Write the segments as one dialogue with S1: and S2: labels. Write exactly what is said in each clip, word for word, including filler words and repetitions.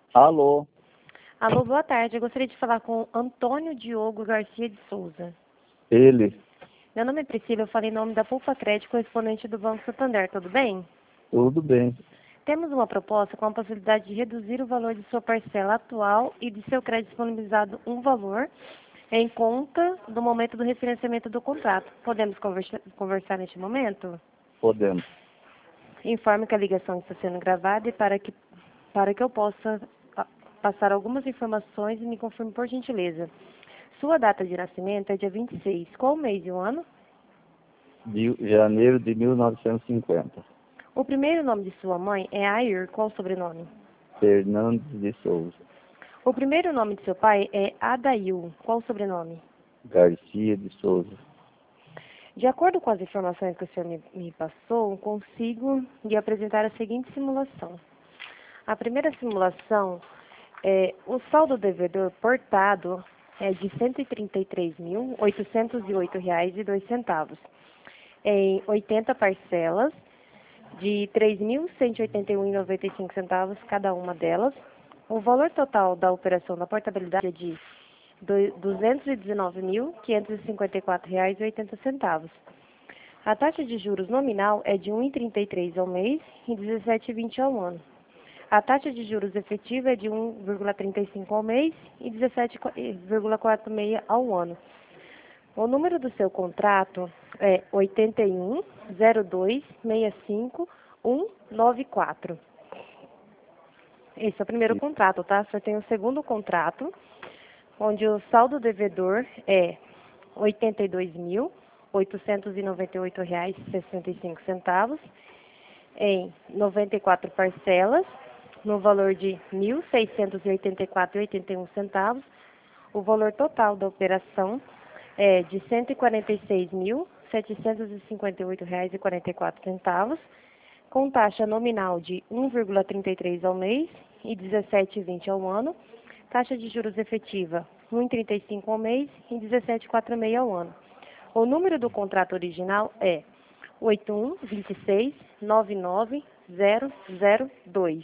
S1: Alô,
S2: Alô, boa tarde. Eu gostaria de falar com Antônio Diogo Garcia de Souza.
S1: ele,
S2: Meu nome é Priscila, eu falei em nome da Pulpa Crédito, correspondente do Banco Santander, tudo bem?
S1: tudo bem.
S2: Temos uma proposta com a possibilidade de reduzir o valor de sua parcela atual e de seu crédito disponibilizado um valor em conta do momento do refinanciamento do contrato. Podemos conversa, conversar neste momento?
S1: Podemos.
S2: Informe que a ligação está sendo gravada e para que, para que eu possa ah, passar algumas informações e me confirme por gentileza. Sua data de nascimento é dia vinte e seis. Qual o mês e o ano?
S1: De janeiro de mil novecentos e cinquenta.
S2: O primeiro nome de sua mãe é Ayer. Qual o sobrenome?
S1: Fernandes de Souza.
S2: O primeiro nome de seu pai é Adail. Qual o sobrenome?
S1: Garcia de Souza.
S2: De acordo com as informações que o senhor me, me passou, consigo lhe apresentar a seguinte simulação. A primeira simulação é o saldo devedor portado é de cento e trinta e três mil, oitocentos e oito reais e dois centavos, em oitenta parcelas de três mil cento e oitenta e um reais e noventa e cinco centavos cada uma delas. O valor total da operação da portabilidade é de duzentos e dezenove mil, quinhentos e cinquenta e quatro reais e oitenta centavos. A taxa de juros nominal é de um vírgula trinta e três ao mês e dezessete vírgula vinte ao ano. A taxa de juros efetiva é de um vírgula trinta e cinco ao mês e dezessete vírgula quarenta e seis ao ano. O número do seu contrato é oito um, zero dois, seis cinco, um nove quatro. Esse é o primeiro contrato, tá? Você tem o segundo contrato, onde o saldo devedor é oitenta e dois mil, oitocentos e noventa e oito reais e sessenta e cinco centavos, em noventa e quatro parcelas, no valor de mil seiscentos e oitenta e quatro reais e oitenta e um centavos. O valor total da operação é de cento e quarenta e seis mil, setecentos e cinquenta e oito reais e quarenta e quatro centavos, com taxa nominal de um vírgula trinta e três ao mês e dezessete vírgula vinte ao ano. Taxa de juros efetiva um vírgula trinta e cinco ao mês e dezessete vírgula quarenta e seis ao ano. O número do contrato original é oito um, vinte e seis, noventa e nove, zero zero dois.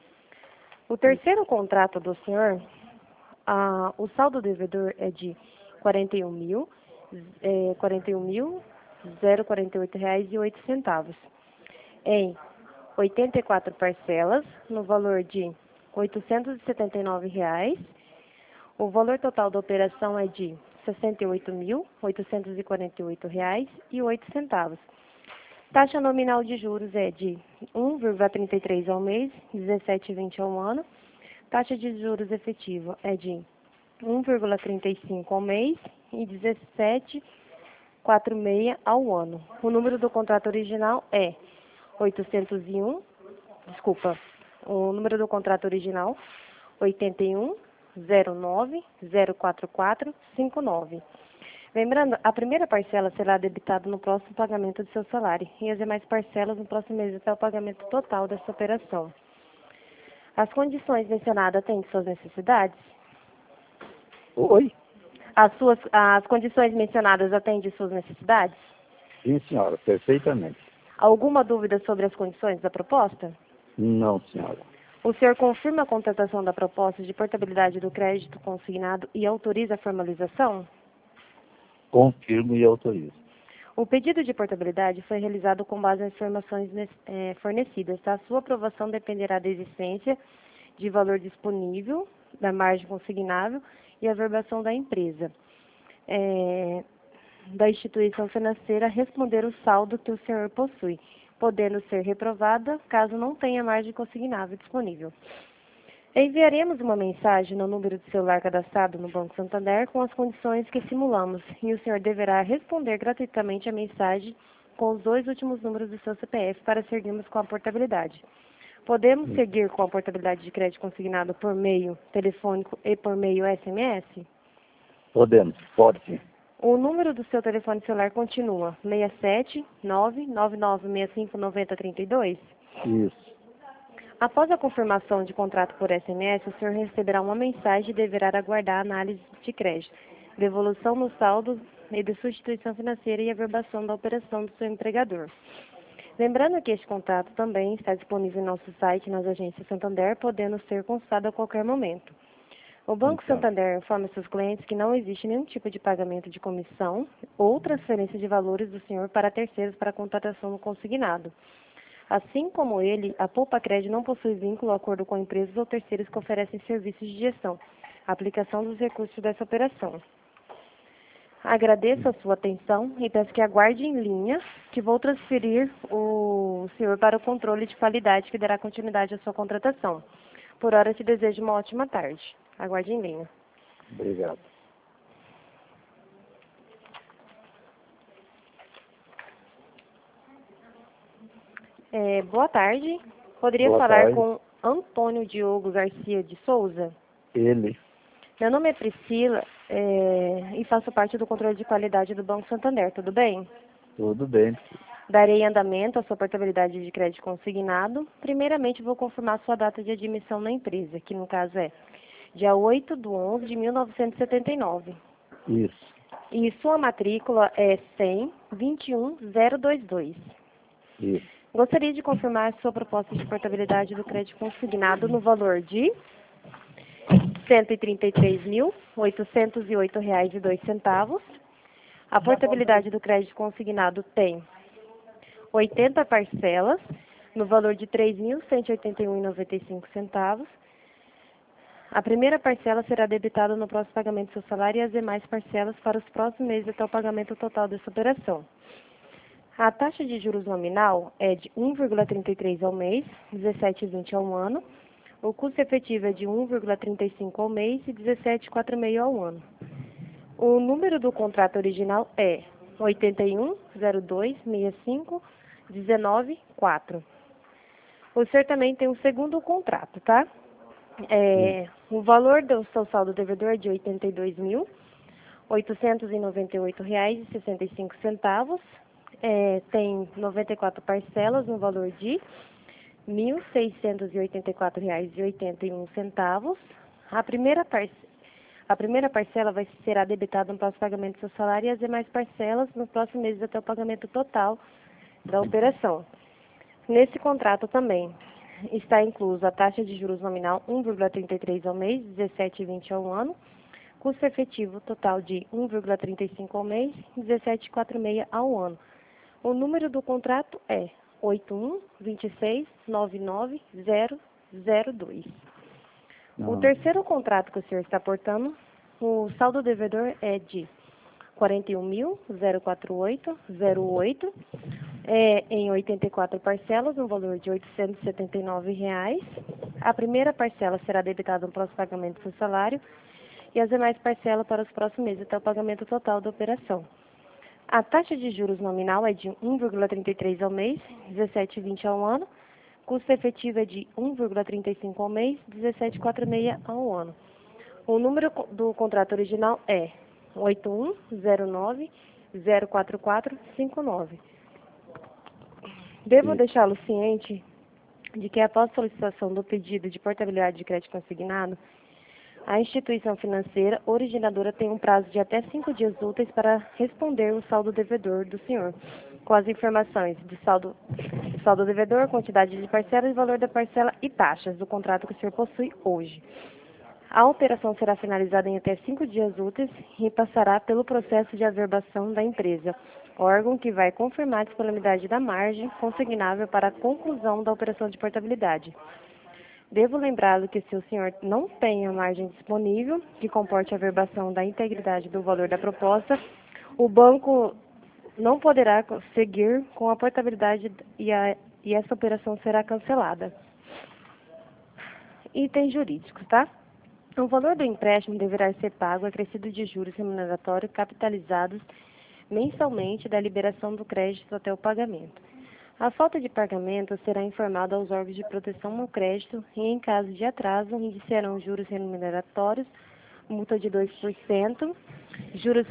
S2: O terceiro contrato do senhor, ah, o saldo devedor é de quarenta e um mil, é, quarenta e um mil, zero quarenta e oito reais e oito centavos, em oitenta e quatro parcelas, no valor de oitocentos e setenta e nove reais. O valor total da operação é de sessenta e oito mil, oitocentos e quarenta e oito reais e oito centavos. Taxa nominal de juros é de um vírgula trinta e três ao mês, dezessete vírgula vinte ao ano. Taxa de juros efetiva é de um vírgula trinta e cinco ao mês e dezessete vírgula quarenta e seis ao ano. O número do contrato original é oitocentos e um, desculpa, o número do contrato original oitenta e um, zero nove, zero quatro quatro, cinco nove. Lembrando, a primeira parcela será debitada no próximo pagamento do seu salário e as demais parcelas no próximo mês até o pagamento total dessa operação. As condições mencionadas atendem suas necessidades?
S1: Oi?
S2: As, suas, as condições mencionadas atendem suas necessidades?
S1: Sim, senhora, perfeitamente.
S2: Alguma dúvida sobre as condições da proposta?
S1: Não, senhora.
S2: O senhor confirma a contratação da proposta de portabilidade do crédito consignado e autoriza a formalização?
S1: Confirmo e autorizo.
S2: O pedido de portabilidade foi realizado com base nas informações eh, fornecidas. Tá? A sua aprovação dependerá da existência de valor disponível, da margem consignável e a verbação da empresa, eh, da instituição financeira responder o saldo que o senhor possui, podendo ser reprovada caso não tenha margem consignável disponível. Enviaremos uma mensagem no número de celular cadastrado no Banco Santander com as condições que simulamos e o senhor deverá responder gratuitamente a mensagem com os dois últimos números do seu C P F para seguirmos com a portabilidade. Podemos seguir com a portabilidade de crédito consignado por meio telefônico e por meio S M S?
S1: Podemos, pode sim.
S2: O número do seu telefone celular continua seis sete, nove nove nove seis cinco nove zero três dois?
S1: Isso.
S2: Após a confirmação de contrato por S M S, o senhor receberá uma mensagem e deverá aguardar a análise de crédito, devolução no saldo e de sua instituição financeira e a verbação da operação do seu empregador. Lembrando que este contrato também está disponível em nosso site nas agências Santander, podendo ser consultado a qualquer momento. O Banco
S1: Então,
S2: Santander informa seus clientes que não existe nenhum tipo de pagamento de comissão ou transferência de valores do senhor para terceiros para contratação no consignado. Assim como ele, a Poupa Crédito não possui vínculo ou acordo com empresas ou terceiros que oferecem serviços de gestão, aplicação dos recursos dessa operação. Agradeço a sua atenção e peço que aguarde em linha, que vou transferir o senhor para o controle de qualidade que dará continuidade à sua contratação. Por hora, te desejo uma ótima tarde. Aguarde em linha.
S1: obrigado.
S2: É, boa tarde. Poderia
S1: Boa
S2: falar
S1: tarde.
S2: com Antônio Diogo Garcia de Souza?
S1: Ele,
S2: Meu nome é Priscila é, e faço parte do controle de qualidade do Banco Santander, tudo bem?
S1: tudo bem.
S2: Darei andamento à sua portabilidade de crédito consignado. Primeiramente, vou confirmar sua data de admissão na empresa, que no caso é dia oito de onze de mil novecentos e setenta e nove.
S1: Isso,
S2: E sua matrícula é cem, vinte e um zero vinte e dois.
S1: isso.
S2: Gostaria de confirmar sua proposta de portabilidade do crédito consignado no valor de cento e trinta e três mil, oitocentos e oito reais e dois centavos. A portabilidade do crédito consignado tem oitenta parcelas, no valor de três mil cento e oitenta e um reais e noventa e cinco centavos. A primeira parcela será debitada no próximo pagamento do seu salário e as demais parcelas para os próximos meses até o pagamento total dessa operação. A taxa de juros nominal é de um vírgula trinta e três ao mês, dezessete vírgula vinte ao ano. O custo efetivo é de um vírgula trinta e cinco ao mês e dezessete vírgula quarenta e cinco ao ano. O número do contrato original é oito um zero dois seis cinco um nove quatro. O senhor também tem um segundo contrato, tá? É, o valor do seu saldo devedor é de oitenta e dois mil, oitocentos e noventa e oito reais e sessenta e cinco centavos. É, tem noventa e quatro parcelas no valor de mil seiscentos e oitenta e quatro reais e oitenta e um centavos. A primeira, parce... a primeira parcela vai será debitada no próximo pagamento do seu salário e as demais parcelas no próximo mês até o pagamento total da operação. Nesse contrato também está incluso a taxa de juros nominal um vírgula trinta e três ao mês, dezessete vírgula vinte ao ano, custo efetivo total de um vírgula trinta e cinco ao mês, dezessete vírgula quarenta e seis ao ano. O número do contrato é oito um dois seis nove nove zero zero dois. O
S1: Não,
S2: terceiro contrato que o senhor está portando, o saldo devedor é de quarenta e um mil, zero quatro oito zero oito, é, em oitenta e quatro parcelas, no valor de oitocentos e setenta e nove reais. A primeira parcela será debitada no próximo pagamento do seu salário e as demais parcelas para os próximos meses até o pagamento total da operação. A taxa de juros nominal é de um vírgula trinta e três ao mês, dezessete vírgula vinte ao ano. Custo efetivo é de um vírgula trinta e cinco ao mês, dezessete vírgula quarenta e seis ao ano. O número do contrato original é oito um zero nove zero quatro quatro cinco nove. Devo
S1: isso.
S2: deixá-lo ciente de que após solicitação do pedido de portabilidade de crédito consignado, a instituição financeira originadora tem um prazo de até cinco dias úteis para responder o saldo devedor do senhor, com as informações de saldo, saldo devedor, quantidade de parcelas, valor da parcela e taxas do contrato que o senhor possui hoje. A operação será finalizada em até cinco dias úteis e passará pelo processo de averbação da empresa, órgão que vai confirmar a disponibilidade da margem consignável para a conclusão da operação de portabilidade. Devo lembrá-lo que se o senhor não tem a margem disponível que comporte a averbação da integridade do valor da proposta, o banco não poderá seguir com a portabilidade e, a, e essa operação será cancelada. Itens jurídicos, tá? O valor do empréstimo deverá ser pago acrescido de juros remuneratórios capitalizados mensalmente da liberação do crédito até o pagamento. A falta de pagamento será informada aos órgãos de proteção ao crédito e, em caso de atraso, iniciarão juros remuneratórios, multa de dois por cento, juros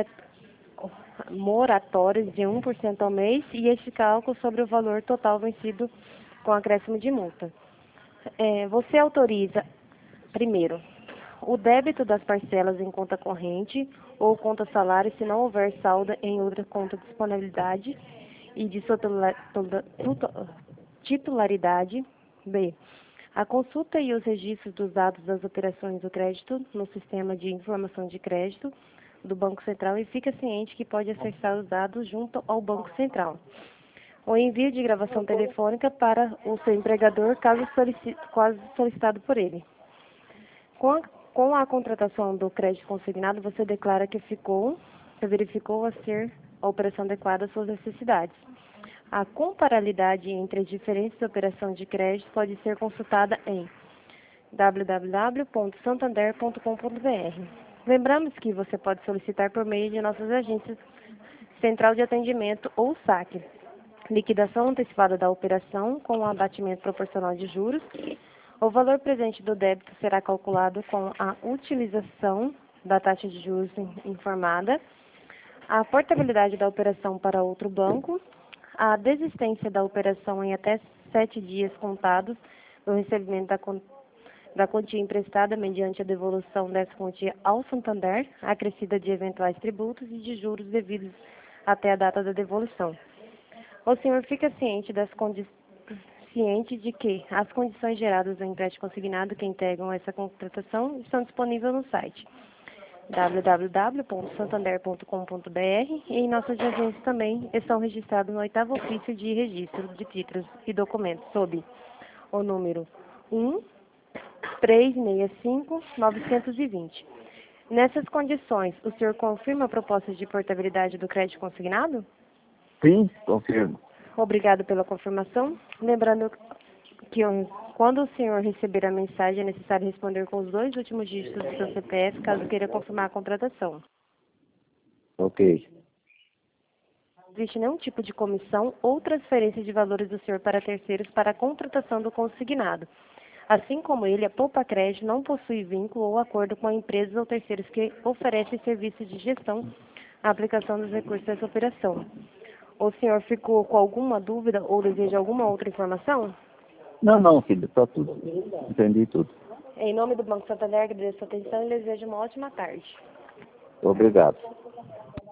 S2: moratórios de um por cento ao mês e este cálculo sobre o valor total vencido com acréscimo de multa. É, você autoriza, primeiro, o débito das parcelas em conta corrente ou conta salário se não houver saldo em outra conta de disponibilidade. e de sua tula- tula- tuto- titularidade. B. A consulta e os registros dos dados das operações do crédito no sistema de informação de crédito do Banco Central e fica ciente que pode acessar os dados junto ao Banco Central. O envio de gravação telefônica para o seu empregador, caso, solici- caso solicitado por ele. Com a, com a contratação do crédito consignado, você declara que ficou, que verificou a ser a operação adequada às suas necessidades. A comparabilidade entre as diferentes operações de crédito pode ser consultada em w w w ponto santander ponto com ponto b r. Lembramos que você pode solicitar por meio de nossas agências Central de Atendimento ou saque. Liquidação antecipada da operação com o abatimento proporcional de juros. O valor presente do débito será calculado com a utilização da taxa de juros informada. A portabilidade da operação para outro banco. A desistência da operação em até sete dias contados do recebimento da, da quantia emprestada mediante a devolução dessa quantia ao Santander, acrescida de eventuais tributos e de juros devidos até a data da devolução. O senhor fica ciente, das condi ciente de que as condições geradas do empréstimo consignado que integram essa contratação estão disponíveis no site w w w ponto santander ponto com ponto b r e em nossas agências também estão registrados no oitavo ofício de registro de títulos e documentos sob o número um três seis cinco nove dois zero. Nessas condições, o senhor confirma a proposta de portabilidade do crédito consignado?
S1: Sim, confirmo.
S2: Obrigado pela confirmação. Lembrando que quando o senhor receber a mensagem, é necessário responder com os dois últimos dígitos do seu C P F, caso queira confirmar a contratação.
S1: Ok.
S2: Não existe nenhum tipo de comissão ou transferência de valores do senhor para terceiros para a contratação do consignado. Assim como ele, a Poupa Crédito não possui vínculo ou acordo com empresas ou terceiros que oferecem serviços de gestão à aplicação dos recursos dessa operação. O senhor ficou com alguma dúvida ou deseja alguma outra informação?
S1: Não, não, filho, tá tudo. Entendi tudo.
S2: Em nome do Banco Santander, agradeço a atenção e desejo uma ótima tarde.
S1: Obrigado.